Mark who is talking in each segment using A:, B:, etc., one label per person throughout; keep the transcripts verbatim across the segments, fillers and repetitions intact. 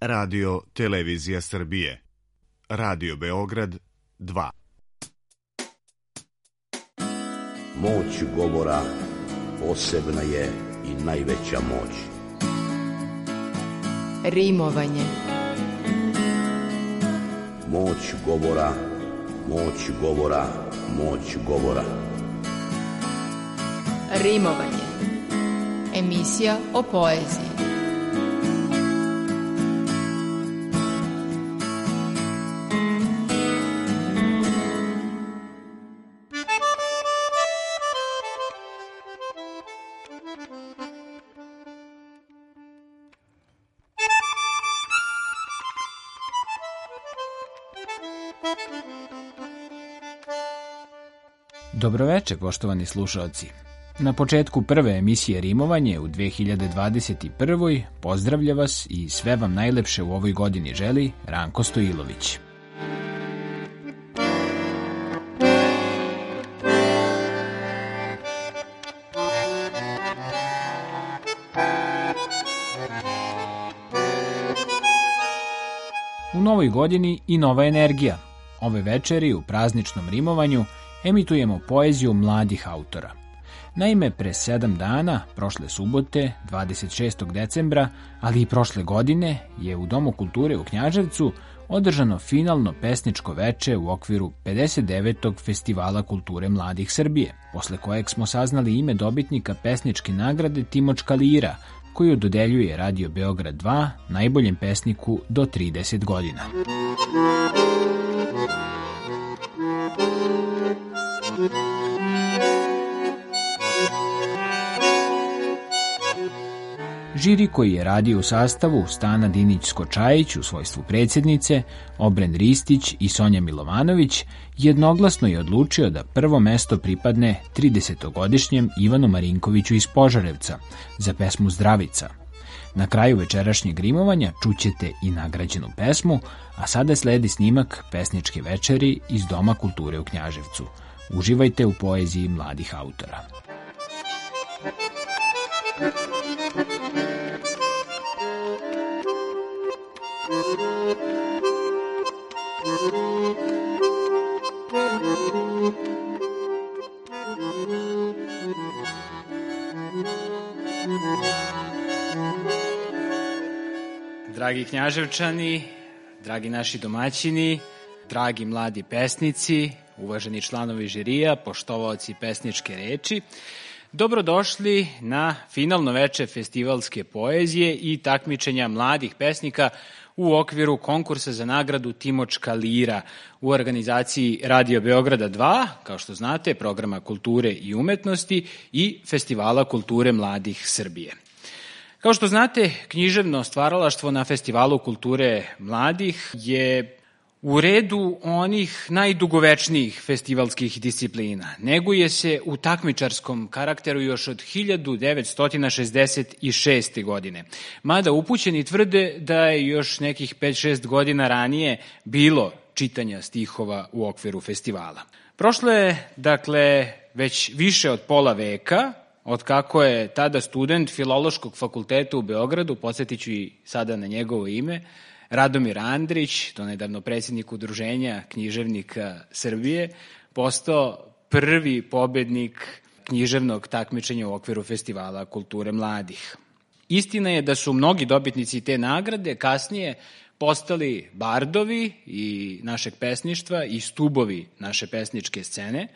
A: Radio Televizija Srbije. Radio Beograd dva.
B: Moć govora posebna je i najveća moć.
C: Rimovanje.
B: Moć govora, moć govora, moć govora.
C: Rimovanje. Emisija o poeziji.
D: Dobroveče, poštovani slušaoci. Na početku prve emisije Rimovanje u dve hiljade dvadeset prve. pozdravlja vas i sve vam najlepše u ovoj godini želi Ranko Stojilović. U novoj godini i nova energija. Ove večeri u prazničnom rimovanju emitujemo poeziju mladih autora. Naime, pre sedam dana, prošle subote, dvadeset šestog decembra, ali i prošle godine, je u Domu kulture u Knjaževcu održano finalno pesničko veče u okviru pedeset devetog Festivala kulture mladih Srbije, posle kojeg smo saznali ime dobitnika pesničke nagrade Timočka lira, koju dodeljuje Radio Beograd dva najboljem pesniku do trideset godina. Žiri koji je radio u sastavu Stana Dinić-Skočajić u svojstvu predsjednice, Obren Ristić i Sonja Milovanović jednoglasno je odlučio da prvo mesto pripadne tridesetogodišnjem Ivanu Marinkoviću iz Požarevca za pesmu Zdravica. Na kraju večerašnjeg rimovanja čućete i nagrađenu pesmu, a sada sledi snimak pesničke večeri iz Doma kulture u Knjaževcu. Uživajte u poeziji mladih autora. Dragi Knjaževčani, dragi naši domaćini, dragi mladi pesnici, uvaženi članovi žirija, poštovaoci pesničke reči, dobrodošli na finalno veče festivalske poezije i takmičenja mladih pesnika u okviru konkursa za nagradu Timočka lira u organizaciji Radio Beograda dva, kao što znate, programa kulture i umetnosti i Festivala kulture mladih Srbije. Kao što znate, književno stvaralaštvo na Festivalu kulture mladih je u redu onih najdugovečnijih festivalskih disciplina. Neguje se u takmičarskom karakteru još od hiljadu devetsto šezdeset šeste. godine. Mada upućeni tvrde da je još nekih pet šest godina ranije bilo čitanja stihova u okviru festivala. Prošlo je, dakle, već više od pola veka, od kako je tada student Filološkog fakulteta u Beogradu, podsjetit ću i sada na njegovo ime, Radomir Andrić, donedavno predsjednik Udruženja književnika Srbije, postao prvi pobednik književnog takmičenja u okviru Festivala kulture mladih. Istina je da su mnogi dobitnici te nagrade kasnije postali bardovi i našeg pesništva i stubovi naše pesničke scene,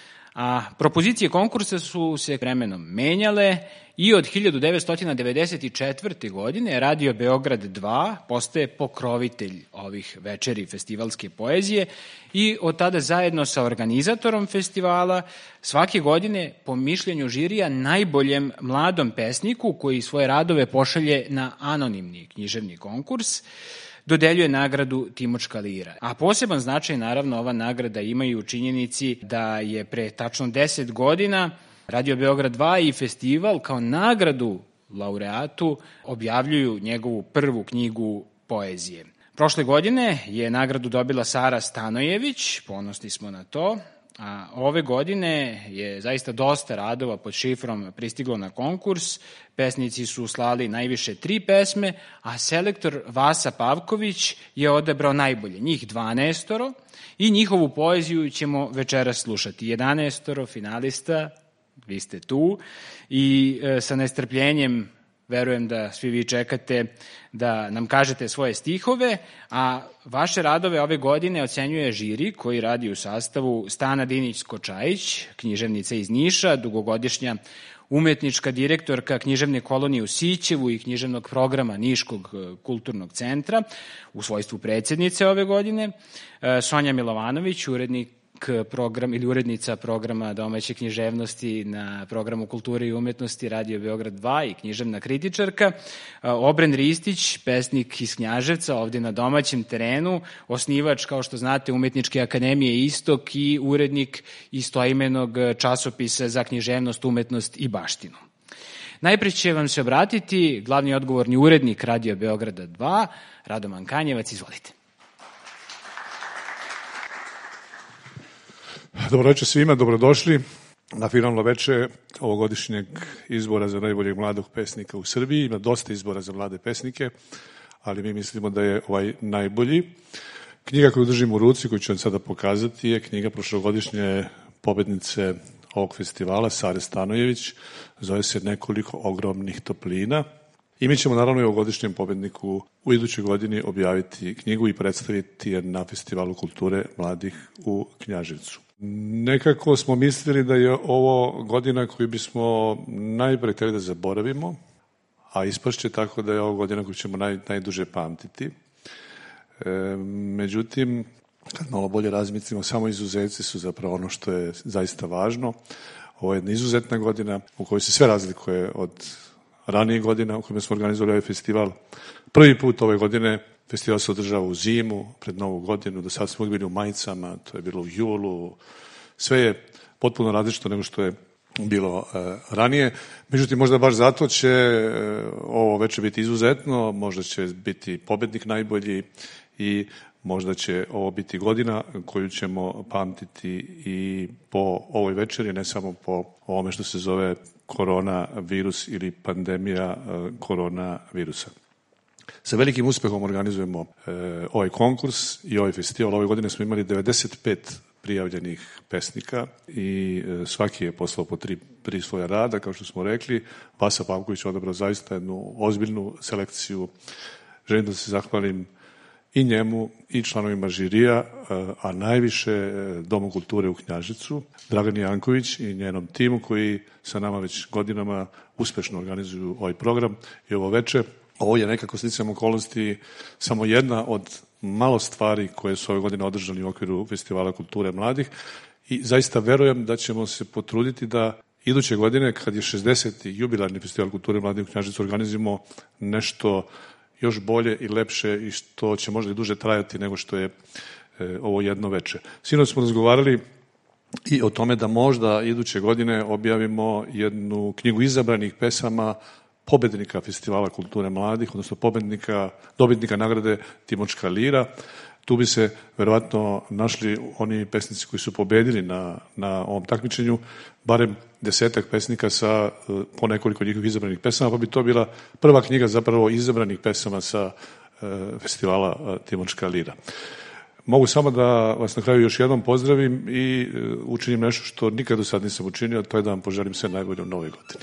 D: a propozicije konkursa su se vremenom menjale i od hiljadu devetsto devedeset četvrte. godine Radio Beograd dva postaje pokrovitelj ovih večeri festivalske poezije i od tada zajedno sa organizatorom festivala svake godine po mišljenju žirija najboljem mladom pesniku koji svoje radove pošalje na anonimni književni konkurs dodeljuje nagradu Timočka lira. A poseban značaj, naravno, ova nagrada ima i u činjenici da je pre tačno deset godina Radio Beograd dva i festival kao nagradu laureatu objavljuju njegovu prvu knjigu poezije. Prošle godine je nagradu dobila Sara Stanojević, ponosni smo na to, A ove godine je zaista dosta radova pod šifrom pristiglo na konkurs. Pesnici su slali najviše tri pesme, a selektor Vasa Pavković je odabrao najbolje, njih dvanaestoro, i njihovu poeziju ćemo večeras slušati. jedanaestoro finalista, vi ste tu, i e, sa nestrpljenjem verujem da svi vi čekate da nam kažete svoje stihove, a vaše radove ove godine ocenjuje žiri koji radi u sastavu Stana Dinić-Skočajić, književnica iz Niša, dugogodišnja umetnička direktorka književne kolonije u Sićevu i književnog programa Niškog kulturnog centra u svojstvu predsjednice ove godine, Sonja Milovanović, urednik program ili urednica programa domaće književnosti na programu kulture i umetnosti Radio Beograd dva i književna kritičarka, Obren Ristić, pesnik iz Knjaževca, ovdje na domaćem terenu, osnivač, kao što znate, Umetničke akademije Istok i urednik istoimenog časopisa za književnost, umetnost i baštinu. Najpre će vam se obratiti glavni odgovorni urednik Radio Beograda dva, Radoman Kanjevac, izvolite.
E: Dobro večer svima, dobrodošli na finalno veče ovogodišnjeg izbora za najboljeg mladog pesnika u Srbiji. Ima dosta izbora za mlade pesnike, ali mi mislimo da je ovaj najbolji. Knjiga koju držim u ruci, koju ću vam sada pokazati, je knjiga prošlogodišnje pobednice ovog festivala, Sare Stanojević, zove se Nekoliko ogromnih toplina. I mi ćemo naravno i ovogodišnjem pobedniku u idućoj godini objaviti knjigu i predstaviti je na Festivalu kulture mladih u Knjaževcu. Nekako smo mislili da je ovo godina koju bismo najpre htjeli da zaboravimo, a ispašće tako da je ovo godina koju ćemo naj, najduže pamtiti. E, međutim, kad malo bolje razmislimo, samo izuzetci su zapravo ono što je zaista važno. Ovo je jedna izuzetna godina u kojoj se sve razlikuje od ranijih godina u kojima smo organizovali ovaj festival. Prvi put ove godine festival se održava u zimu, pred Novu godinu, do sada smo bili u majicama, to je bilo u julu, sve je potpuno različito nego što je bilo e, ranije. Međutim, možda baš zato će e, ovo večer biti izuzetno, možda će biti pobednik najbolji i možda će ovo biti godina koju ćemo pamtiti i po ovoj večeri, ne samo po ovome što se zove koronavirus ili pandemija e, koronavirusa. Sa velikim uspehom organizujemo e, ovaj konkurs i ovaj festival. Ove godine smo imali devedeset pet prijavljenih pesnika i e, svaki je poslao po tri, tri svoja rada, kao što smo rekli. Vasa Pavković je odabrao zaista jednu ozbiljnu selekciju. Želim da se zahvalim i njemu i članovima žirija, a najviše Domu kulture u Knjaževcu, Dragani Janković i njenom timu koji sa nama već godinama uspešno organizuju ovaj program i ovo veče. Ovo je nekako sticajem okolnosti samo jedna od malo stvari koje su ove godine održani u okviru Festivala kulture mladih i zaista verujem da ćemo se potruditi da iduće godine, kad je šezdeseti jubilarni Festival kulture mladih u Knjaževcu, organizujemo nešto još bolje i lepše i što će možda i duže trajati nego što je e, ovo jedno veče. Sinoć smo razgovarali i o tome da možda iduće godine objavimo jednu knjigu izabranih pesama pobednika Festivala kulture mladih, odnosno pobednika, dobitnika nagrade Timočka lira. Tu bi se verovatno našli oni pesnici koji su pobedili na, na ovom takmičenju, barem desetak pesnika sa po nekoliko njihovih izabranih pesama, pa bi to bila prva knjiga zapravo izabranih pesama sa e, festivala Timočka lira. Mogu samo da vas na kraju još jednom pozdravim i e, učinim nešto što nikad do sad nisam učinio, to je da vam poželim sve najbolje u novoj godini.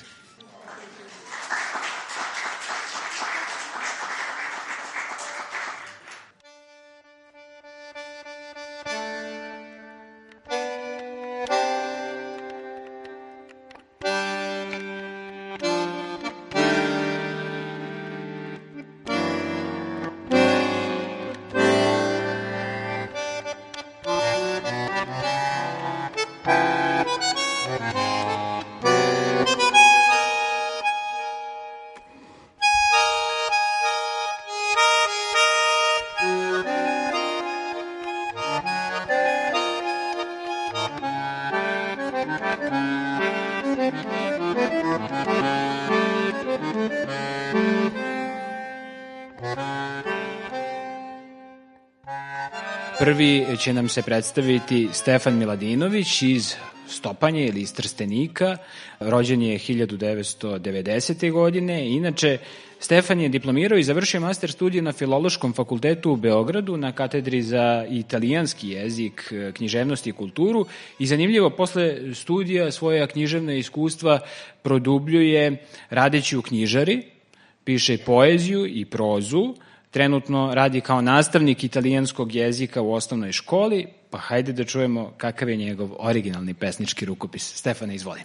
D: Prvi će nam se predstaviti Stefan Miladinović iz Stopanje ili iz Trstenika. Rođen je hiljadu devetsto devedesete. godine. Inače, Stefan je diplomirao i završio master studije na Filološkom fakultetu u Beogradu na katedri za italijanski jezik, književnost i kulturu i zanimljivo, posle studija svoja književna iskustva produbljuje radeći u knjižari, piše poeziju i prozu, trenutno radi kao nastavnik italijanskog jezika u osnovnoj školi, pa hajde da čujemo kakav je njegov originalni pesnički rukopis. Stefane, izvoli.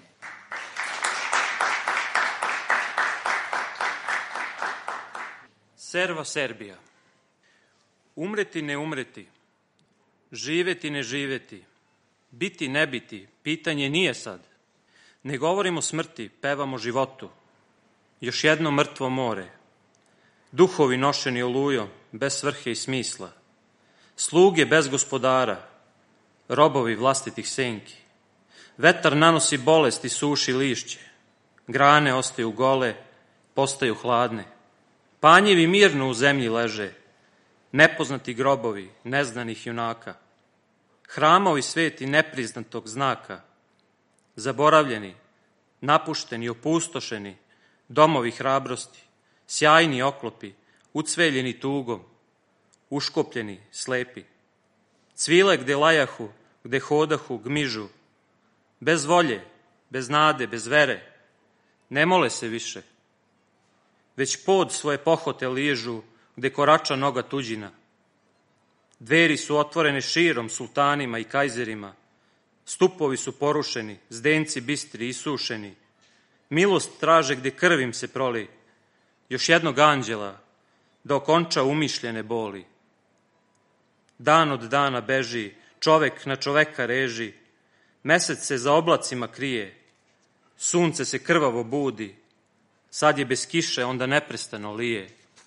F: Serva Serbija. Umreti ne umreti, živeti ne živeti, biti ne biti, pitanje nije sad. Ne govorimo smrti, pevamo životu. Još jedno mrtvo more. Duhovi nošeni olujom, bez svrhe i smisla. Sluge bez gospodara, robovi vlastitih senki. Vetar nanosi bolest i suši lišće. Grane ostaju gole, postaju hladne. Panjevi mirno u zemlji leže, nepoznati grobovi neznanih junaka. Hramovi sveti nepriznatog znaka, zaboravljeni, napušteni, opustošeni, domovi hrabrosti, sjajni oklopi, ucveljeni tugom, uškopljeni, slepi. Cvile gde lajahu, gde hodahu, gmižu, bez volje, bez nade, bez vere, ne mole se više, već pod svoje pohote ližu gde korača noga tuđina. Dveri su otvorene širom sultanima i kajzerima, stupovi su porušeni, zdenci bistri i sušeni, milost traže gde krvim se proli, još jednog anđela da okonča umišljene boli. Dan od dana beži, čovek na čoveka reži, mesec se za oblacima krije, sunce se krvavo budi, sad je bez kiše, onda neprestano lije.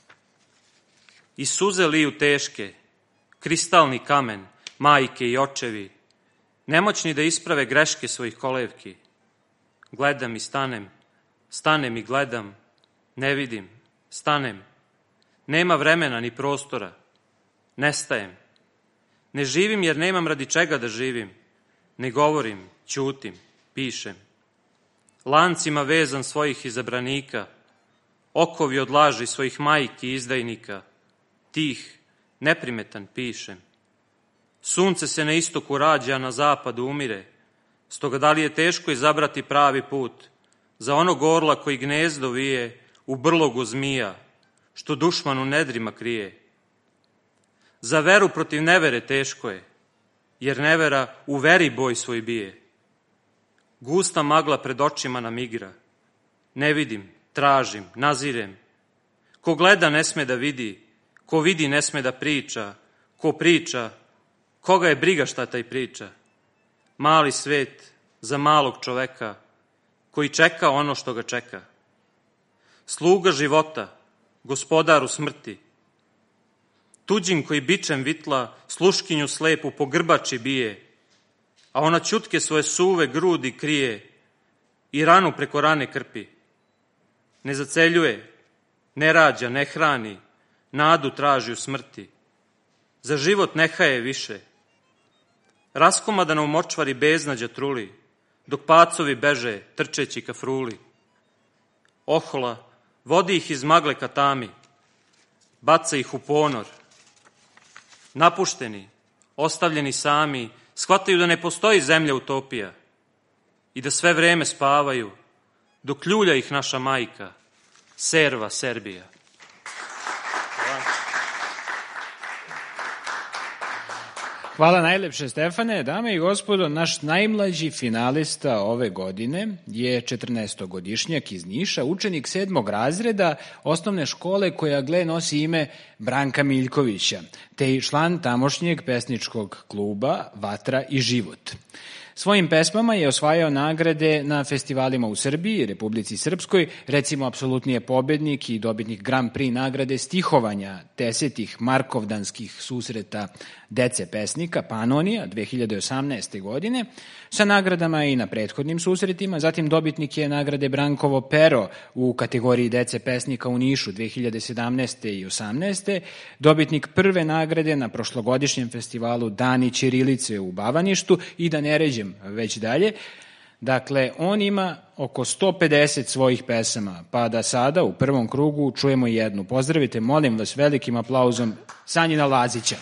F: I suze liju teške, kristalni kamen, majke i očevi, nemoćni da isprave greške svojih kolevki. Gledam i stanem, stanem i gledam, ne vidim, stanem. Nema vremena ni prostora, nestajem. Ne živim jer nemam radi čega da živim, ne govorim, ćutim, pišem. Lancima vezan svojih izabranika, okovi od laži svojih majki i izdajnika, tih, neprimetan pišem. Sunce se na istoku rađa, a na zapadu umire, stoga da li je teško izabrati pravi put za onog orla koji gnezdo vije u brlogu zmija, što dušman u nedrima krije. Za veru protiv nevere teško je, jer nevera u veri boj svoj bije. Gusta magla pred očima nam igra, ne vidim, tražim, nazirem. Ko gleda ne sme da vidi, ko vidi ne sme da priča, ko priča, koga je briga šta taj priča. Mali svet za malog čoveka, koji čeka ono što ga čeka. Sluga života, gospodaru smrti, tuđim koji bičem vitla, sluškinju slepu po grbači bije, a ona ćutke svoje suve grudi krije i ranu preko rane krpi. Ne zaceljuje, ne rađa, ne hrani, nadu traži u smrti. Za život ne haje više. Raskomadana u močvari beznađa truli, dok pacovi beže, trčeći ka fruli. Ohola vodi ih iz magle ka tami, baca ih u ponor. Napušteni, ostavljeni sami, shvataju da ne postoji zemlja utopija i da sve vreme spavaju, dok ljulja ih naša majka, Serva Serbija.
D: Hvala najlepše, Stefane. Dame i gospodo, naš najmlađi finalista ove godine je četrnaestogodišnjak iz Niša, učenik sedmog razreda osnovne škole koja, gle, nosi ime Branka Miljkovića, te i član tamošnjeg pesničkog kluba Vatra i život. Svojim pesmama je osvajao nagrade na festivalima u Srbiji, Republici Srpskoj, recimo apsolutni je pobednik i dobitnik Grand Prix nagrade stihovanja desetih markovdanskih susreta dece pesnika Panonija dve hiljade osamnaeste. godine, sa nagradama i na prethodnim susretima. Zatim dobitnik je nagrade Brankovo pero u kategoriji dece pesnika u Nišu dve hiljade sedamnaeste. i osamnaeste. Dobitnik prve nagrade na prošlogodišnjem festivalu Dani ćirilice u Bavaništu i da ne ređem već dalje. Dakle, on ima oko sto pedeset svojih pesama, pa da sada u prvom krugu čujemo jednu. Pozdravite, molim vas, velikim aplauzom Sanjina Lazića.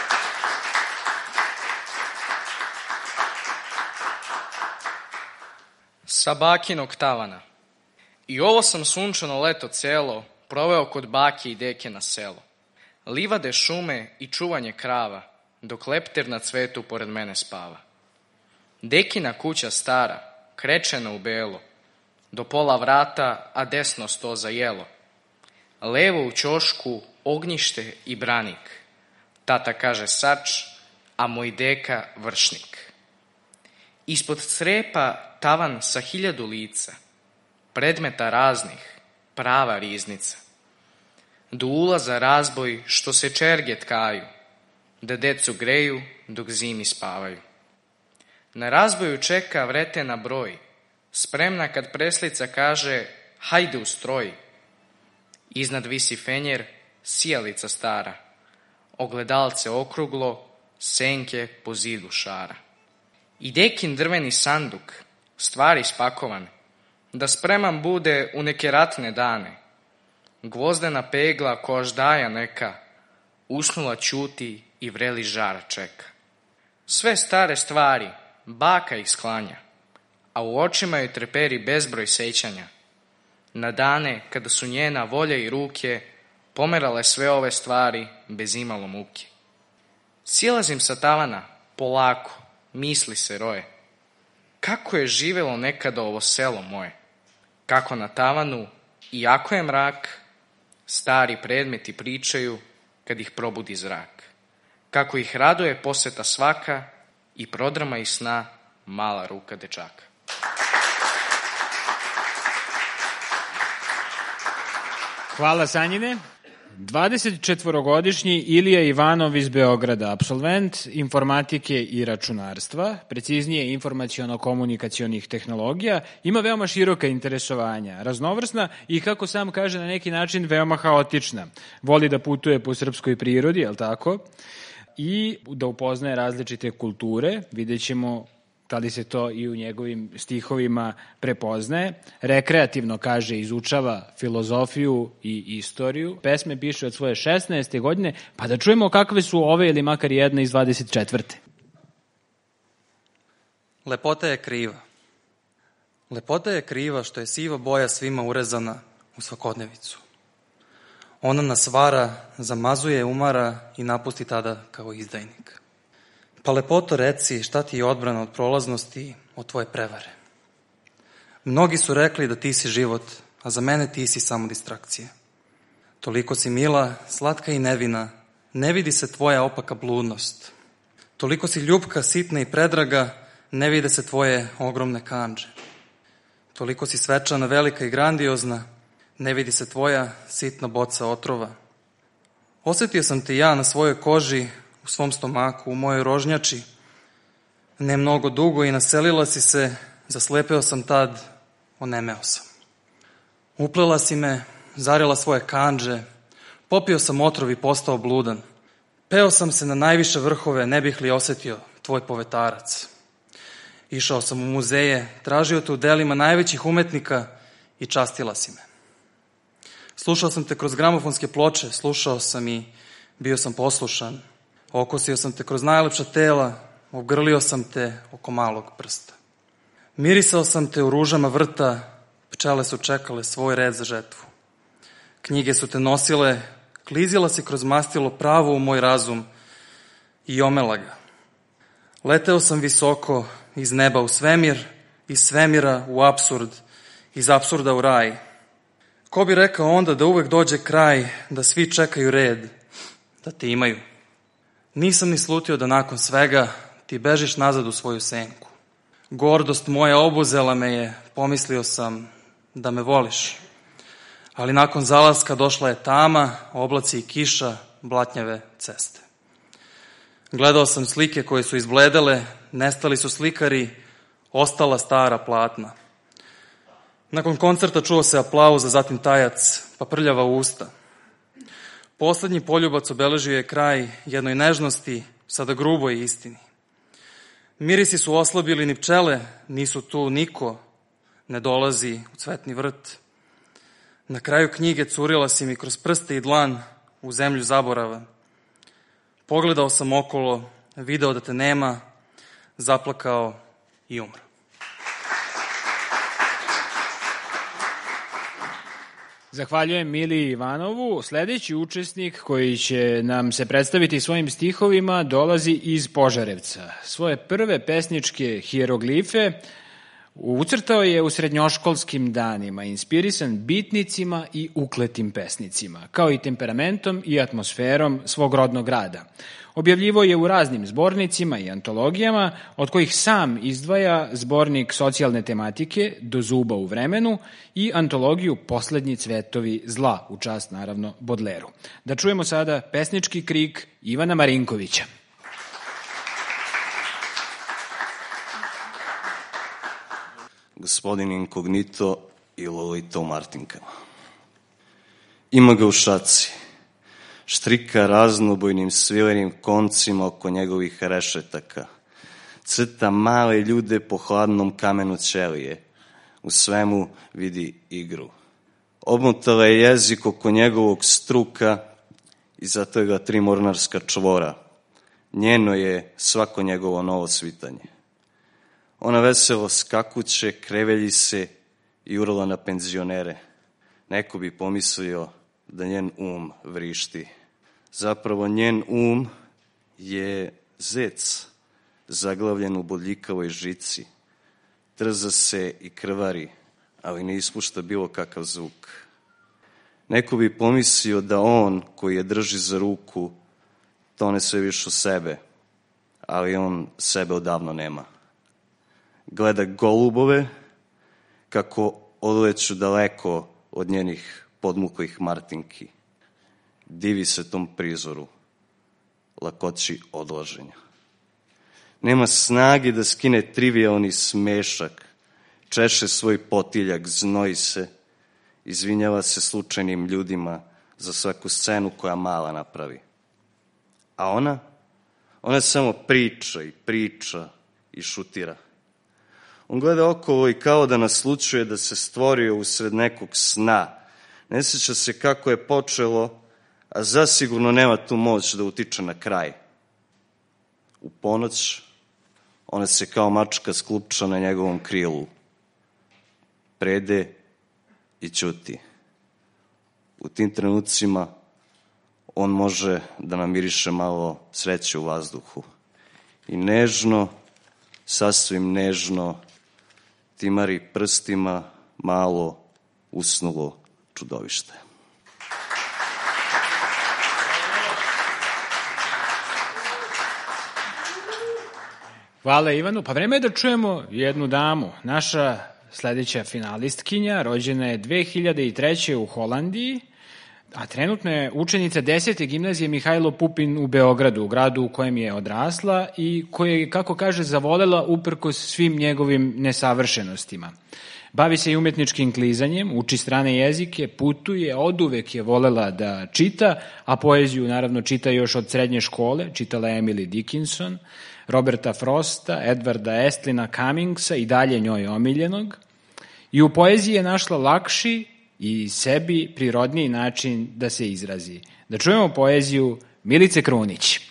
G: Sa bakinog tavana. I ovo sam sunčano leto celo proveo kod bake i deke na selo. Livade, šume i čuvanje krava, dok leptir na cvetu pored mene spava. Dekina kuća stara, krečena u belo, do pola vrata, a desno sto za jelo. Levo u ćošku ognjište i branik. Tata kaže sač, a moj deka vršnik. Ispod crepa tavan sa hiljadu lica, predmeta raznih, prava riznica. Do ulaza razboj što se čerge tkaju, da decu greju dok zimi spavaju. Na razboju čeka vretena broj, spremna kad preslica kaže hajde u stroj. Iznad visi fenjer, sijalica stara, ogledalce okruglo, senke po zidu šara. I dekin drveni sanduk, stvari spakovan, da spreman bude u neke ratne dane. Gvozdena pegla koždaja neka, usnula ćuti i vreli žar čeka. Sve stare stvari, baka ih sklanja, a u očima joj treperi bezbroj sećanja. Na dane kada su njena volja i ruke pomerale sve ove stvari bez imalo muke. Silazim sa tavana, polako, misli se roje. Kako je živelo nekada ovo selo moje? Kako na tavanu, iako je mrak, stari predmeti pričaju kad ih probudi zrak. Kako ih raduje poseta svaka i prodrama iz sna mala ruka dečaka.
D: Hvala, Sanjine. dvadesetčetvorogodišnji Ilija Ivanov iz Beograda, apsolvent informatike i računarstva, preciznije informaciono-komunikacionih tehnologija, ima veoma široka interesovanja, raznovrsna i, kako sam kaže, na neki način veoma haotična. Voli da putuje po srpskoj prirodi, je li tako? I da upoznaje različite kulture, vidjet ćemo da li se to i u njegovim stihovima prepoznaje. Rekreativno, kaže, izučava filozofiju i istoriju. Pesme piše od svoje šesnaeste. godine, pa da čujemo kakve su ove ili makar jedna iz dvadeset četvrte.
H: Lepota je kriva. Lepota je kriva što je siva boja svima urezana u svakodnevicu. Ona nas vara, zamazuje, umara i napusti tada kao izdajnik. Pa lepoto reci, šta ti je odbrana od prolaznosti, od tvoje prevare. Mnogi su rekli da ti si život, a za mene ti si samo distrakcija. Toliko si mila, slatka i nevina, ne vidi se tvoja opaka bludnost. Toliko si ljubka, sitna i predraga, ne vide se tvoje ogromne kandže. Toliko si svečana, velika i grandiozna, ne vidi se tvoja sitna boca otrova. Osjetio sam te ja na svojoj koži, u svom stomaku, u mojoj rožnjači, ne mnogo dugo i naselila si se, zaslepeo sam tad, onemeo sam. Uplela si me, zarila svoje kandže, popio sam otrov i postao bludan. Peo sam se na najviše vrhove, ne bih li osjetio tvoj povetarac. Išao sam u muzeje, tražio te u delima najvećih umetnika i častila si me. Slušao sam te kroz gramofonske ploče, slušao sam i bio sam poslušan. Okosio sam te kroz najlepša tela, obgrlio sam te oko malog prsta. Mirisao sam te u ružama vrta, pčele su čekale svoj red za žetvu. Knjige su te nosile, klizila si kroz mastilo pravo u moj razum i omela ga. Leteo sam visoko, iz neba u svemir, iz svemira u apsurd, iz apsurda u raj. Ko bi rekao onda da uvek dođe kraj, da svi čekaju red, da te imaju. Nisam ni slutio da nakon svega ti bežiš nazad u svoju senku. Gordost moja obuzela me je, pomislio sam da me voliš. Ali nakon zalaska došla je tama, oblaci i kiša, blatnjave ceste. Gledao sam slike koje su izbledele, nestali su slikari, ostala stara platna. Nakon koncerta čuo se aplauz, a zatim tajac, pa prljava usta. Poslednji poljubac obeležio je kraj jednoj nežnosti, sada gruboj istini. Mirisi su oslabili, ni pčele nisu tu, niko ne dolazi u cvetni vrt. Na kraju knjige curila si mi kroz prste i dlan u zemlju zaborava. Pogledao sam okolo, video da te nema, zaplakao i umro.
D: Zahvaljujem Miliji Ivanovu. Sledeći učesnik koji će nam se predstaviti svojim stihovima dolazi iz Požarevca. Svoje prve pesničke hijeroglife ucrtao je u srednjoškolskim danima, inspirisan bitnicima i ukletim pesnicima, kao i temperamentom i atmosferom svog rodnog grada. Objavljivo je u raznim zbornicima i antologijama, od kojih sam izdvaja zbornik socijalne tematike Do zuba u vremenu i antologiju Poslednji cvetovi zla, u čast naravno Bodleru. Da čujemo sada pesnički krik Ivana Marinkovića.
I: Gospodin Inkognito i Lolita u Martinkama. Ima ga u šaci. Štrika raznobojnim svilenim koncima oko njegovih rešetaka. Crta male ljude po hladnom kamenu ćelije. U svemu vidi igru. Obmotala je jezik oko njegovog struka i zato ga tri mornarska čvora. Njeno je svako njegovo novo svitanje. Ona veselo skakuće, krevelji se i urla na penzionere. Neko bi pomislio da njen um vrišti. Zapravo njen um je zec zaglavljen u bodljikavoj žici. Trza se i krvari, ali ne ispušta bilo kakav zvuk. Neko bi pomislio da on, koji je drži za ruku, tone sve više u sebe, ali on sebe odavno nema. Gleda golubove kako odleću daleko od njenih podmuklih martinki. Divi se tom prizoru, lakoći odlaženja. Nema snage da skine trivialni smešak, češe svoj potiljak, znoji se, izvinjava se slučajnim ljudima za svaku scenu koja mala napravi. A ona? Ona samo priča i priča i šutira. On gleda okolo i kao da naslučuje da se stvorio usred nekog sna. Ne sjeća se kako je počelo, a zasigurno nema tu moć da utiče na kraj. U ponoć ona se kao mačka sklupča na njegovom krilu. Prede i ćuti. U tim trenucima on može da namiriše malo sreće u vazduhu. I nežno, sasvim nežno, timari prstima malo usnulo čudovište.
D: Hvala Ivanu. Pa vreme je da čujemo jednu damu. Naša sledeća finalistkinja rođena je dve hiljade treće. u Holandiji, a trenutno je učenica desete gimnazije Mihajlo Pupin u Beogradu, u gradu u kojem je odrasla i koje je, kako kaže, zavolela uprkos svim njegovim nesavršenostima. Bavi se i umetničkim klizanjem, uči strane jezike, putuje, oduvek je volela da čita, a poeziju naravno čita još od srednje škole, čitala je Emily Dickinson, Roberta Frosta, Edwarda Estlina Cummingsa i dalje njoj omiljenog. I u poeziji je našla lakši i sebi prirodniji način da se izrazi. Da čujemo poeziju Milice Krunić.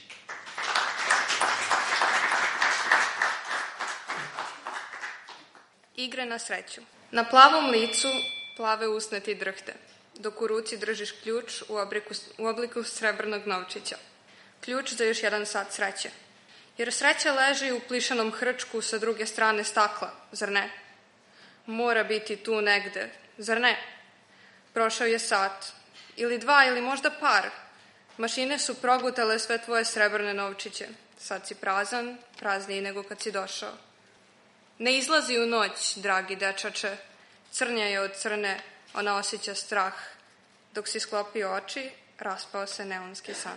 J: Igre na sreću. Na plavom licu plave usne ti drhte, dok u ruci držiš ključ u obliku, u obliku srebrnog novčića. Ključ za još jedan sat sreće. Jer sreća leži u plišanom hrčku sa druge strane stakla, zar ne? Mora biti tu negde, zar ne? Prošao je sat, ili dva, ili možda par. Mašine su progutale sve tvoje srebrne novčiće. Sad si prazan, prazniji nego kad si došao. Ne izlazi u noć, dragi dečače, crnja je od crne, ona osjeća strah. Dok si sklopio oči, raspao se neonski san.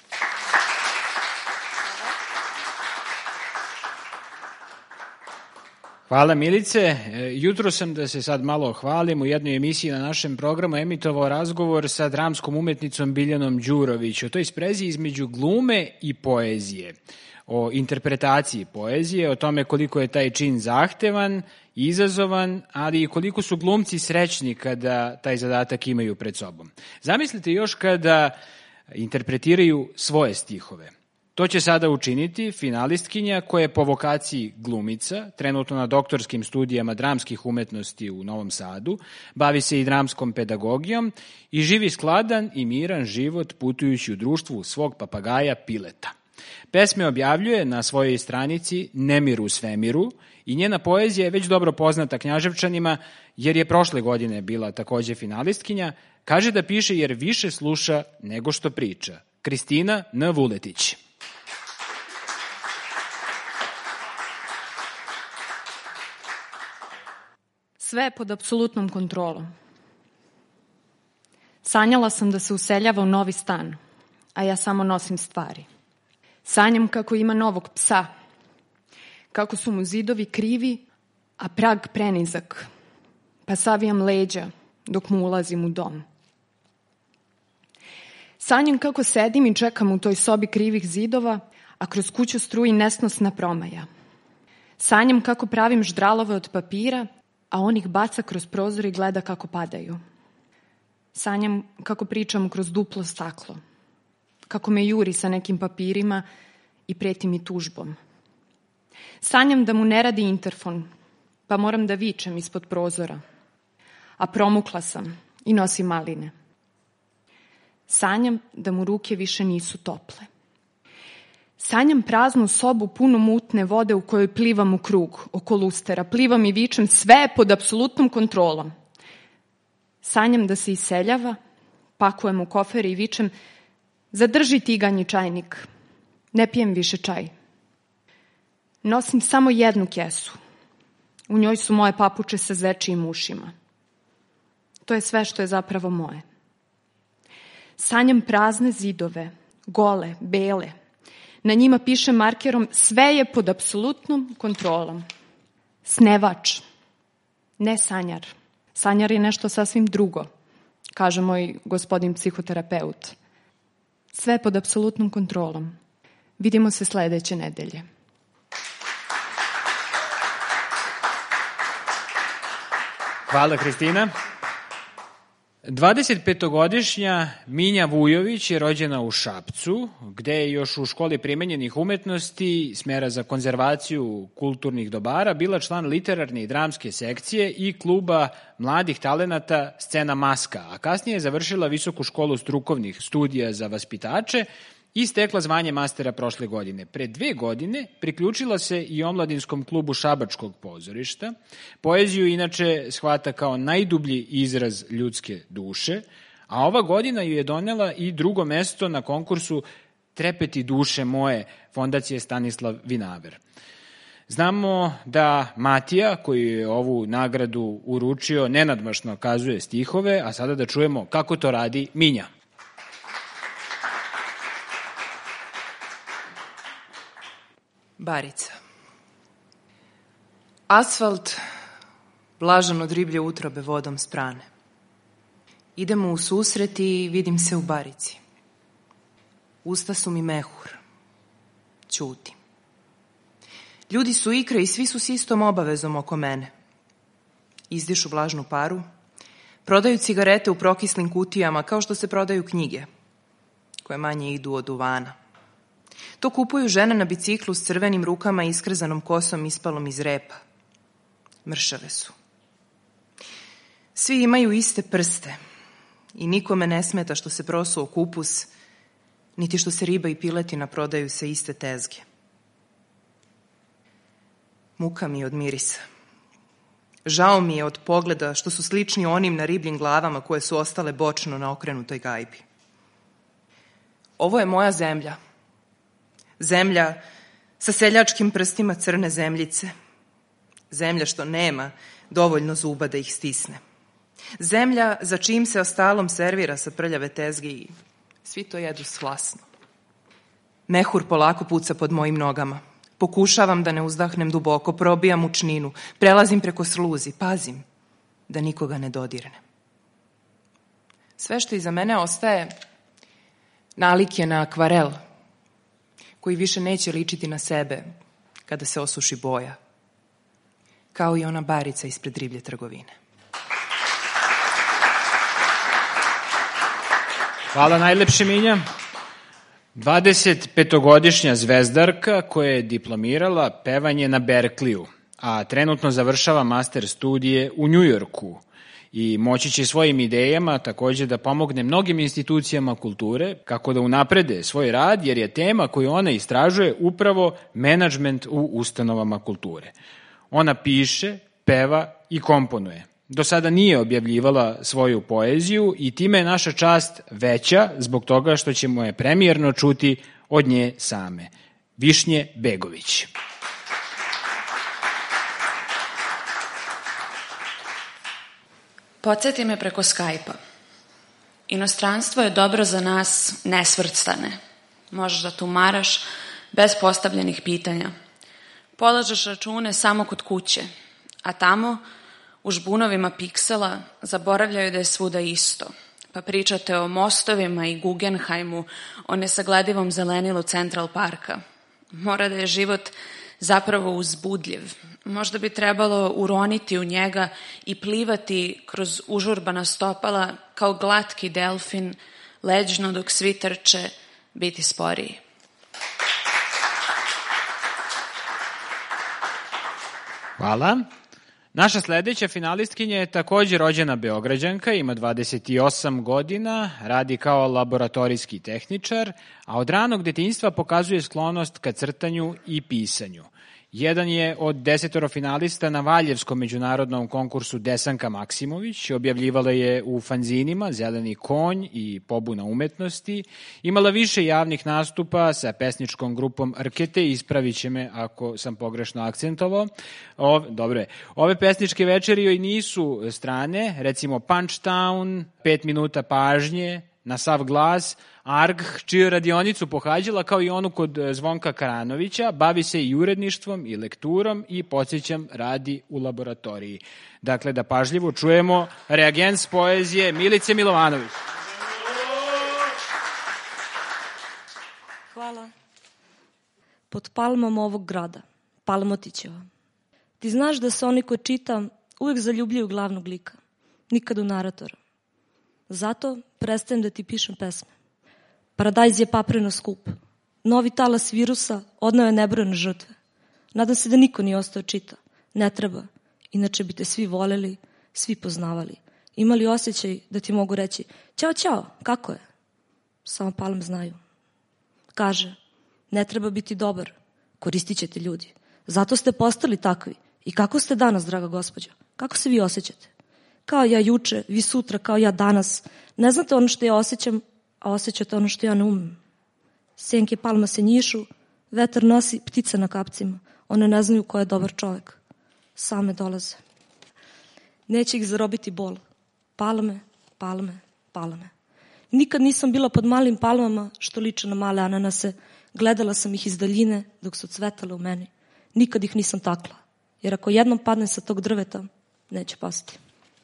D: Hvala Milice. Jutro sam, da se sad malo hvalim, u jednoj emisiji na našem programu emitovao razgovor sa dramskom umetnicom Biljanom Đurović o toj sprezi između glume i poezije, o interpretaciji poezije, o tome koliko je taj čin zahtevan, izazovan, ali i koliko su glumci srećni kada taj zadatak imaju pred sobom. Zamislite još kada interpretiraju svoje stihove. To će sada učiniti finalistkinja koja je po vokaciji glumica, trenutno na doktorskim studijama dramskih umetnosti u Novom Sadu, bavi se i dramskom pedagogijom i živi skladan i miran život putujući u društvu svog papagaja Pileta. Pesme objavljuje na svojoj stranici Nemir u svemiru i njena poezija je već dobro poznata Knjaževčanima jer je prošle godine bila takođe finalistkinja. Kaže da piše jer više sluša nego što priča. Kristina N. Vuletić.
K: Sve je pod apsolutnom kontrolom. Sanjala sam da se useljava u novi stan, a ja samo nosim stvari. Sanjam kako ima novog psa, kako su mu zidovi krivi, a prag prenizak, pa savijam leđa dok mu ulazim u dom. Sanjam kako sedim i čekam u toj sobi krivih zidova, a kroz kuću struji nesnosna promaja. Sanjam kako pravim ždralove od papira, a on ih baca kroz prozor i gleda kako padaju. Sanjam kako pričam kroz duplo staklo, kako me juri sa nekim papirima i preti mi tužbom. Sanjam da mu ne radi interfon, pa moram da vičem ispod prozora, a promukla sam i nosim maline. Sanjam da mu ruke više nisu tople. Sanjam praznu sobu punu mutne vode u kojoj plivam u krug oko lustera. Plivam i vičem, sve pod apsolutnom kontrolom. Sanjam da se iseljava, pakujem u kofer i vičem, zadrži tiganji čajnik, ne pijem više čaj. Nosim samo jednu kesu. U njoj su moje papuče sa zečijim ušima. To je sve što je zapravo moje. Sanjam prazne zidove, gole, bele. Na njima piše markerom, sve je pod apsolutnom kontrolom. Snevač, ne sanjar. Sanjar je nešto sasvim drugo, kaže moj gospodin psihoterapeut. Sve je pod apsolutnom kontrolom. Vidimo se sledeće nedelje.
D: Hvala, Kristina. dvadesetpetogodišnja Minja Vujović je rođena u Šapcu, gde je još u školi primenjenih umetnosti, smera za konzervaciju kulturnih dobara, bila član literarne i dramske sekcije i kluba mladih talenata Scena Maska, a kasnije je završila Visoku školu strukovnih studija za vaspitače i stekla zvanje mastera prošle godine. Pre dve godine priključila se i omladinskom klubu Šabačkog pozorišta. Poeziju inače shvata kao najdublji izraz ljudske duše, a ova godina ju je donela i drugo mesto na konkursu Trepeti duše moje fondacije Stanislav Vinaver. Znamo da Matija, koji je ovu nagradu uručio, nenadmašno kazuje stihove, a sada da čujemo kako to radi Minja.
L: Barica. Asfalt blažan od riblje utrobe vodom sprane. Idemo u susret i vidim se u barici. Usta su mi mehur. Ćutim. Ljudi su ikre i svi su s istom obavezom oko mene. Izdišu vlažnu paru, prodaju cigarete u prokislim kutijama kao što se prodaju knjige, koje manje idu od duvana. To kupuju žene na biciklu s crvenim rukama i iskrezanom kosom ispalom iz repa. Mršave su. Svi imaju iste prste i nikome ne smeta što se prosuo kupus, niti što se riba i piletina prodaju sa iste tezge. Muka mi je od mirisa. Žao mi je od pogleda što su slični onim na ribljim glavama koje su ostale bočno na okrenutoj gajbi. Ovo je moja zemlja. Zemlja sa seljačkim prstima crne zemljice. Zemlja što nema dovoljno zuba da ih stisne. Zemlja za čim se ostalom servira sa prljave tezge i svi to jedu slasno. Mehur polako puca pod mojim nogama. Pokušavam da ne uzdahnem duboko, probijam mučninu, prelazim preko sluzi, pazim da nikoga ne dodirnem. Sve što iza mene ostaje nalik je na akvarel, koji više neće ličiti na sebe kada se osuši boja, kao i ona barica ispred riblje trgovine.
D: Hvala najlepše, Minja. dvadesetpetogodišnja zvezdarka koja je diplomirala pevanje na Berkliju, a trenutno završava master studije u Njujorku i moći će svojim idejama takođe da pomogne mnogim institucijama kulture kako da unaprede svoj rad, jer je tema koju ona istražuje upravo menadžment u ustanovama kulture. Ona piše, peva i komponuje. Do sada nije objavljivala svoju poeziju i time je naša čast veća zbog toga što ćemo je premijerno čuti od nje same. Višnje Begović.
M: Podsjeti me preko Skype-a. Inostranstvo je dobro za nas nesvrstane. Možeš da tumaraš bez postavljenih pitanja. Polažeš račune samo kod kuće, a tamo u žbunovima piksela zaboravljaju da je svuda isto. Pa pričate o mostovima i Guggenheimu, o nesagledivom zelenilu Central Parka. Mora da je život zapravo uzbudljiv. Možda bi trebalo uroniti u njega i plivati kroz užurbana stopala kao glatki delfin, leđno dok svi trče, biti sporiji.
D: Hvala. Naša sledeća finalistkinja je takođe rođena Beograđanka, ima dvadeset osam godina, radi kao laboratorijski tehničar, a od ranog detinjstva pokazuje sklonost ka crtanju i pisanju. Jedan je od desetoro finalista na Valjevskom međunarodnom konkursu Desanka Maksimović, objavljivala je u fanzinima Zeleni konj i Pobuna umetnosti, imala više javnih nastupa sa pesničkom grupom Rkete, ispravit će me ako sam pogrešno akcentovao. Ove, dobro je. Ove pesničke večeri joj nisu strane, recimo Punchtown, Pet minuta pažnje, Na sav glas, Arg, čiju radionicu pohađala kao i onu kod Zvonka Karanovića, bavi se i uredništvom i lekturom i, podsjećam, radi u laboratoriji. Dakle, da pažljivo čujemo reagens poezije Milice Milovanović.
N: Hvala. Pod palmom ovog grada, Palmotićeva. Ti znaš da se oni ko čita uvek zaljubljuju glavnog lika, nikad u naratora. Zato prestajem da ti pišem pesme. Paradajz je papreno skup. Novi talas virusa odneo je nebrojene žrtve. Nadam se da niko nije ostao čita. Ne treba. Inače bi te svi voleli, svi poznavali. Imali osjećaj da ti mogu reći ćao, ćao, kako je? Samo palme znaju. Kaže, ne treba biti dobar. Koristit ćete ljudi. Zato ste postali takvi. I kako ste danas, draga gospođo? Kako se vi osjećate? Kao ja juče, vi sutra, kao ja danas. Ne znate ono što ja osjećam, a osjećate ono što ja ne umem. Sjenke palma se njišu, vetar nosi ptice na kapcima. One ne znaju ko je dobar čovek. Same dolaze. Neće ih zarobiti bol. Palme, palme, palme. Nikad nisam bila pod malim palmama što liče na male ananase. Gledala sam ih iz daljine dok su cvetale u meni. Nikad ih nisam takla. Jer ako jednom padne sa tog drveta, neće pasti.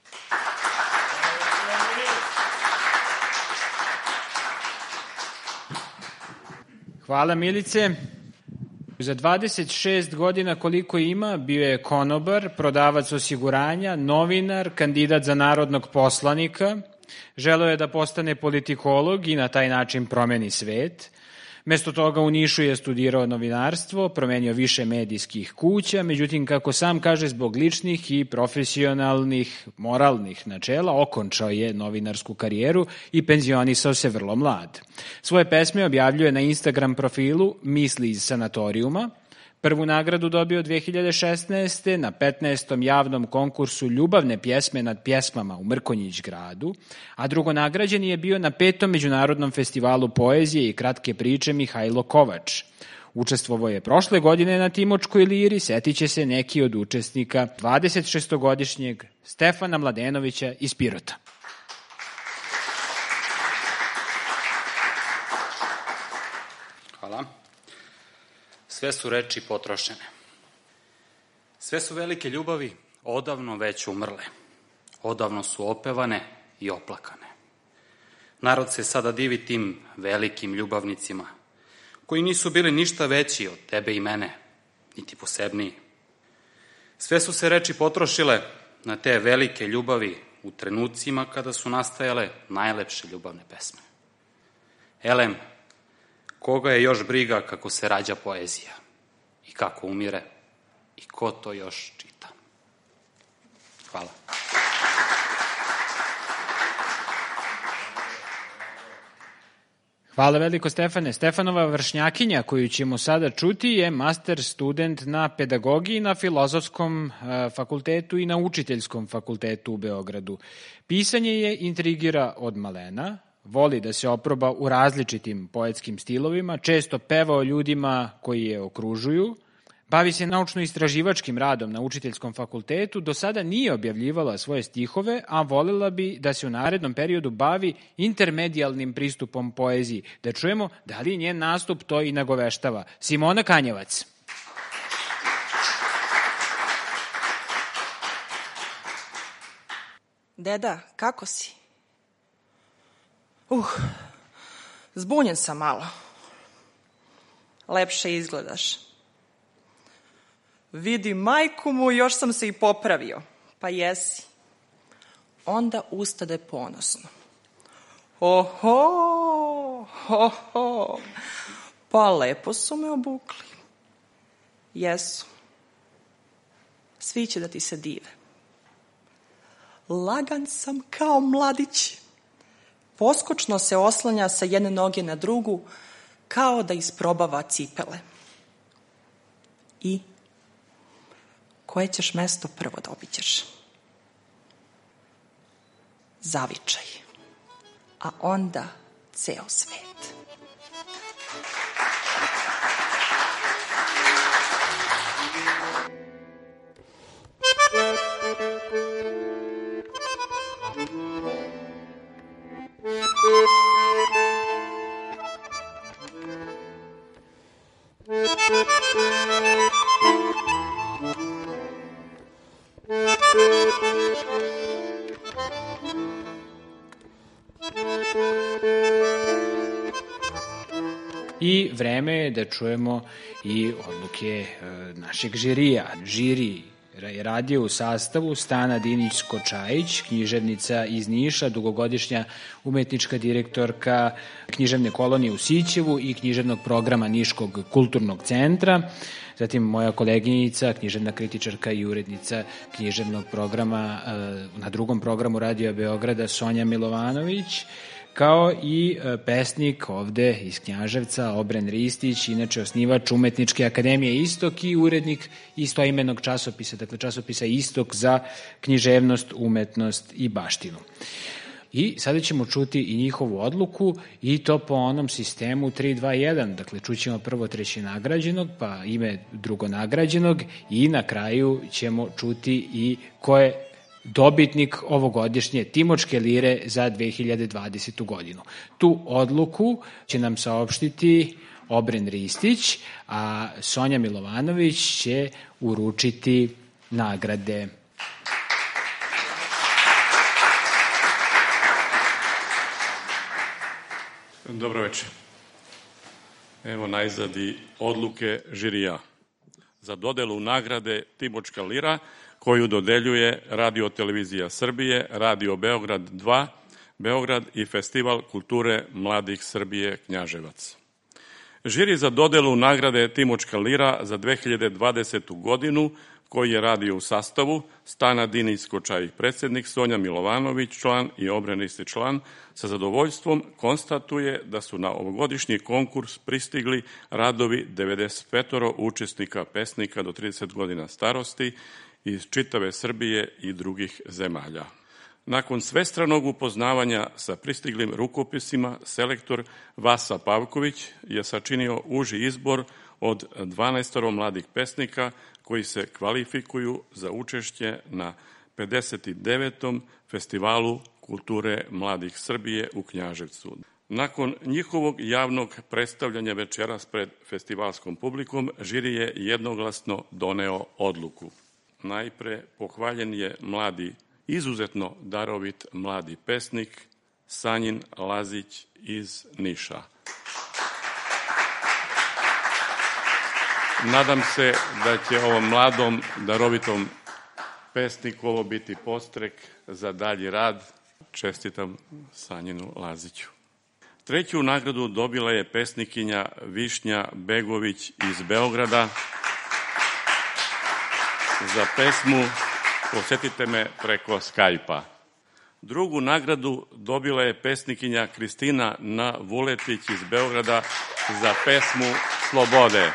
D: Hvala, Milice. Za dvadeset šest godina koliko ima, bio je konobar, prodavac osiguranja, novinar, kandidat za narodnog poslanika. Želeo je da postane politikolog i na taj način promeni svet. Mesto toga u Nišu je studirao novinarstvo, promenio više medijskih kuća, međutim, kako sam kaže, zbog ličnih i profesionalnih, moralnih načela, okončao je novinarsku karijeru i penzionisao se vrlo mlad. Svoje pesme objavljuje na Instagram profilu Misli iz sanatorijuma. Prvu nagradu dobio dve hiljade šesnaeste. na petnaestom javnom konkursu ljubavne pjesme nad pjesmama u Mrkonjić gradu, a drugonagrađeni je bio na petom međunarodnom festivalu poezije i kratke priče Mihajlo Kovač. Učestvovao je prošle godine na Timočkoj liri, setit će se neki od učesnika dvadeset šestogodišnjeg Stefana Mladenovića iz Pirota.
O: Hvala. Sve su reči potrošene. Sve su velike ljubavi odavno već umrle. Odavno su opevane i oplakane. Narod se sada divi tim velikim ljubavnicima, koji nisu bili ništa veći od tebe i mene, niti posebniji. Sve su se reči potrošile na te velike ljubavi u trenucima kada su nastajale najlepše ljubavne pesme. Elem, koga je još briga kako se rađa poezija i kako umire i ko to još čita. Hvala.
D: Hvala veliko, Stefane. Stefanova vršnjakinja koju ćemo sada čuti je master student na pedagogiji na Filozofskom fakultetu i na Učiteljskom fakultetu u Beogradu. Pisanje je intrigira od malena, voli da se oproba u različitim poetskim stilovima, često peva o ljudima koji je okružuju, bavi se naučno-istraživačkim radom na Učiteljskom fakultetu, do sada nije objavljivala svoje stihove, a volela bi da se u narednom periodu bavi intermedijalnim pristupom poeziji. Da čujemo da li njen nastup to i nagoveštava. Simona Kanjevac.
P: Deda, kako si? Uh, zbunjen sam malo. Lepše izgledaš. Vidi, majku mu, još sam se i popravio. Pa jesi. Onda ustade ponosno. Oho, ho, ho. Pa lepo su me obukli. Jesu. Svi će da ti se dive. Lagan sam kao mladić. Poskočno se oslanja sa jedne noge na drugu, kao da isprobava cipele. I koje ćeš mesto prvo da obiđeš? Zavičaj. A onda ceo svet.
D: I vreme je da čujemo i odluke našeg žirija. Žiri je radio u sastavu Stana Dinić-Skočajić, književnica iz Niša, dugogodišnja umetnička direktorka književne kolonije u Sićevu i književnog programa Niškog kulturnog centra, zatim moja koleginica, književna kritičarka i urednica književnog programa na drugom programu Radija Beograda Sonja Milovanović, kao i pesnik ovde iz Knjaževca, Obren Ristić, inače osnivač Umetničke akademije Istok i urednik istoimenog časopisa, dakle časopisa Istok za književnost, umetnost i baštinu. I sada ćemo čuti i njihovu odluku i to po onom sistemu tri dva jedan, dakle čućemo prvo treći nagrađenog, pa ime drugo nagrađenog i na kraju ćemo čuti i ko je dobitnik ovogodišnje Timočke lire za dve hiljade dvadesetu godinu. Tu odluku će nam saopštiti Obren Ristić, a Sonja Milovanović će uručiti nagrade.
Q: Dobro večer. Evo najzad i odluke žirija za dodelu nagrade Timočka lira koju dodeljuje Radio televizija Srbije, Radio Beograd dva, Beograd i Festival kulture mladih Srbije Knjaževac. Žiri za dodelu nagrade Timočka lira za dve hiljade dvadesetu godinu, koji je radio u sastavu Stana Dinić-Skočajić predsjednik, Sonja Milovanović član i Obren Ristić član, sa zadovoljstvom konstatuje da su na ovogodišnji konkurs pristigli radovi devedeset pet učesnika pesnika do trideset godina starosti iz čitave Srbije i drugih zemalja. Nakon svestranog upoznavanja sa pristiglim rukopisima, selektor Vasa Pavković je sačinio uži izbor od dvanaestoro mladih pesnika koji se kvalifikuju za učešće na pedeset devetom Festivalu kulture mladih Srbije u Knjaževcu. Nakon njihovog javnog predstavljanja večeras pred festivalskom publikom, žiri je jednoglasno doneo odluku. Najpre pohvaljen je mladi, izuzetno darovit mladi pesnik Sanjin Lazić iz Niša. Nadam se da će ovom mladom, darovitom pesniku ovo biti podstrek za dalji rad. Čestitam Sanjinu Laziću. Treću nagradu dobila je pesnikinja Višnja Begović iz Beograda za pesmu Posetite me preko Skype-a. Drugu nagradu dobila je pesnikinja Kristina N. Vuletić iz Beograda za pesmu Slobode.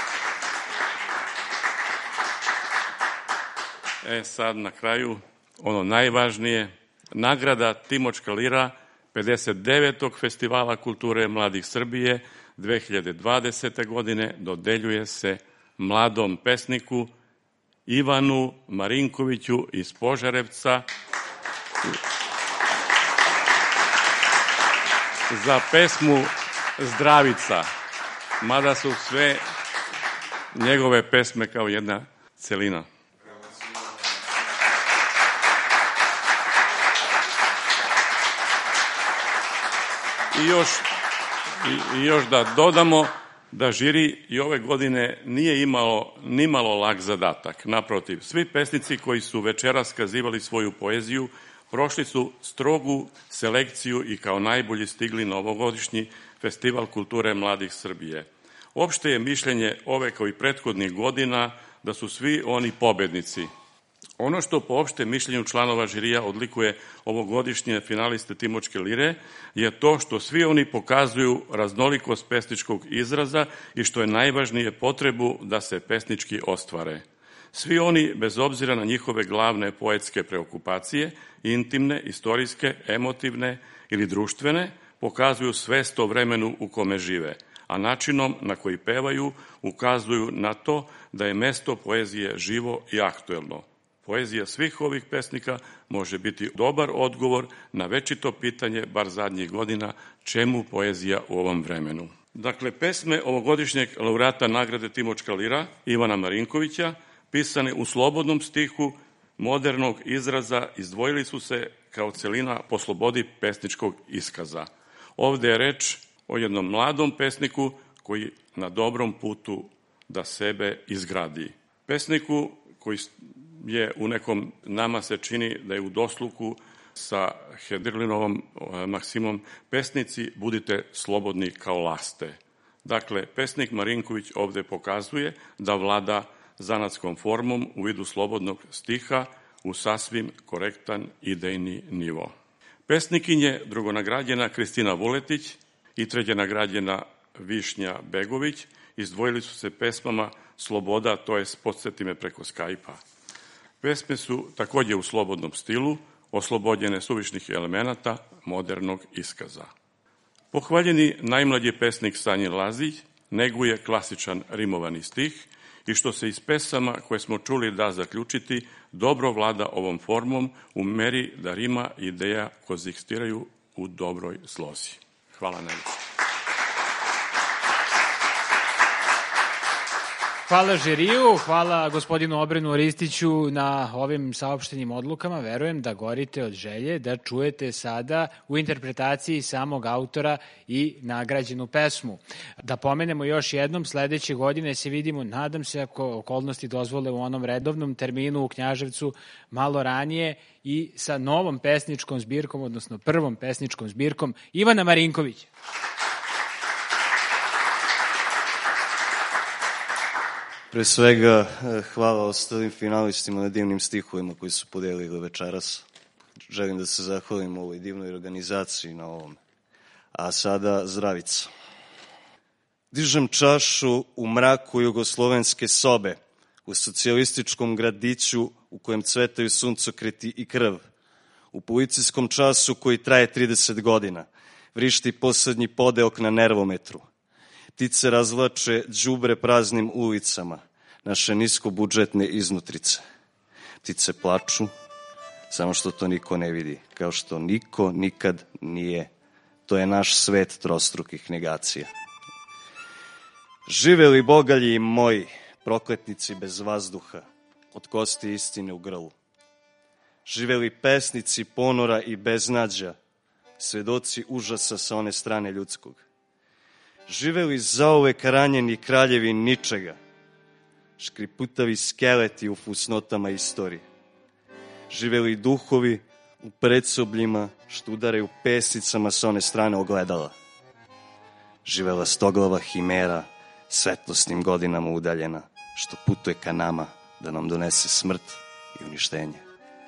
Q: E sad na kraju, ono najvažnije, nagrada Timočka lira pedeset devetog Festivala kulture mladih Srbije dve hiljade dvadesete. godine dodeljuje se mladom pesniku Ivanu Marinkoviću iz Požarevca za pesmu Zdravica, mada su sve njegove pesme kao jedna celina. I još, i, i još da dodamo da žiri i ove godine nije imalo nimalo lak zadatak. Naprotiv, svi pesnici koji su večeras kazivali svoju poeziju prošli su strogu selekciju i kao najbolji stigli na ovogodišnji Festival kulture mladih Srbije. Opšte je mišljenje ove kao i prethodnih godina da su svi oni pobednici. Ono što po opštem mišljenju članova žirija odlikuje ovogodišnje finaliste Timočke lire je to što svi oni pokazuju raznolikost pesničkog izraza i što je najvažnije potrebu da se pesnički ostvare. Svi oni, bez obzira na njihove glavne poetske preokupacije, intimne, istorijske, emotivne ili društvene, pokazuju svest o vremenu u kome žive, a načinom na koji pevaju ukazuju na to da je mesto poezije živo i aktuelno. Poezija svih ovih pesnika može biti dobar odgovor na večito pitanje, bar zadnjih godina, čemu poezija u ovom vremenu. Dakle, pesme ovogodišnjeg laureata nagrade Timočka lira Ivana Marinkovića, pisane u slobodnom stihu modernog izraza, izdvojili su se kao celina po slobodi pesničkog iskaza. Ovde je reč o jednom mladom pesniku koji na dobrom putu da sebe izgradi. Pesniku koji je u nekom, nama se čini da je u dosluku sa Hederlinovom maksimom, pesnici budite slobodni kao laste. Dakle, pesnik Marinković ovde pokazuje da vlada zanatskom formom u vidu slobodnog stiha u sasvim korektan idejni nivo. Pesnikinje drugonagrađena Kristina Vuletić i treće nagrađena Višnja Begović izdvojili su se pesmama Sloboda, to je Podsjeti me preko Skype-a. Pesme su takođe u slobodnom stilu, oslobođene suvišnih elemenata modernog iskaza. Pohvaljeni najmlađi pesnik Sanjin Lazić neguje klasičan rimovani stih i što se iz pesama koje smo čuli da zaključiti, dobro vlada ovom formom u meri da rima i ideja konzistiraju u dobroj slozi. Hvala najviše.
D: Hvala žiriju, hvala gospodinu Obrenu Ristiću na ovim saopštenim odlukama. Verujem da gorite od želje da čujete sada u interpretaciji samog autora i nagrađenu pesmu. Da pomenemo još jednom, sledeće godine se vidimo, nadam se ako okolnosti dozvole, u onom redovnom terminu u Knjaževcu malo ranije i sa novom pesničkom zbirkom, odnosno prvom pesničkom zbirkom Ivana Marinkovića.
I: Pre svega, hvala ostalim finalistima na divnim stihovima koji su podijelili večeras. Želim da se zahvalim ovoj divnoj organizaciji na ovom. A sada zdravica. Dižem čašu u mraku jugoslovenske sobe, u socijalističkom gradiću u kojem cvetaju suncokreti i krv. U policijskom času koji traje trideset godina, vrišti poslednji podeok na nervometru. Ptice razvlače đubre praznim ulicama, naše niskobudžetne iznutrice. Ptice plaču, samo što to niko ne vidi, kao što niko nikad nije. To je naš svet trostrukih negacija. Živeli bogalji moji, prokletnici bez vazduha, od kosti istine u grlu. Živeli pesnici ponora i beznađa, svedoci užasa sa one strane ljudskog. Živeli zauvek ranjeni kraljevi ničega, škriputavi skeleti u fusnotama istorije. Živeli duhovi u predsobljima što udaraju pesnicama sa one strane ogledala. Živela stoglava himera, svetlosnim godinama udaljena, što putuje ka nama da nam donese smrt i uništenje.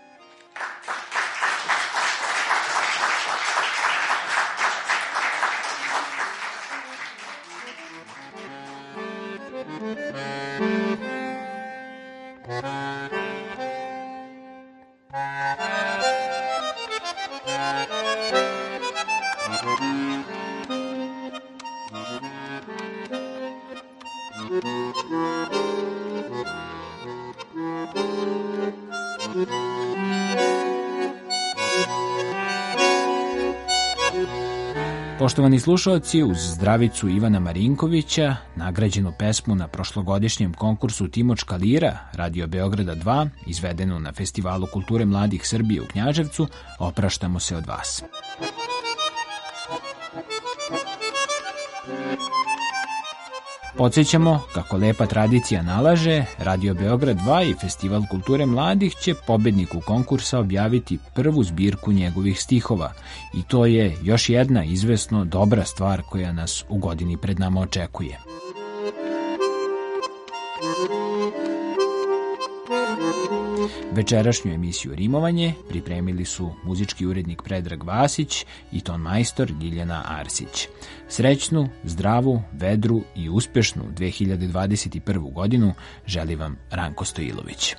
D: Poštovani slušalci, uz zdravicu Ivana Marinkovića, nagrađenu pesmu na prošlogodišnjem konkursu Timočka lira Radio Beograda dva, izvedenu na Festivalu kulture mladih Srbije u Knjaževcu, opraštamo se od vas. Podsjećamo, kako lepa tradicija nalaže, Radio Beograd dva i Festival kulture mladih će pobedniku konkursa objaviti prvu zbirku njegovih stihova i to je još jedna izvesno dobra stvar koja nas u godini pred nama očekuje. Večerašnju emisiju Rimovanje pripremili su muzički urednik Predrag Vasić i ton majstor Ljiljana Arsić. Srećnu, zdravu, vedru i uspešnu dve hiljade dvadeset prvu godinu želi vam Ranko Stojilović.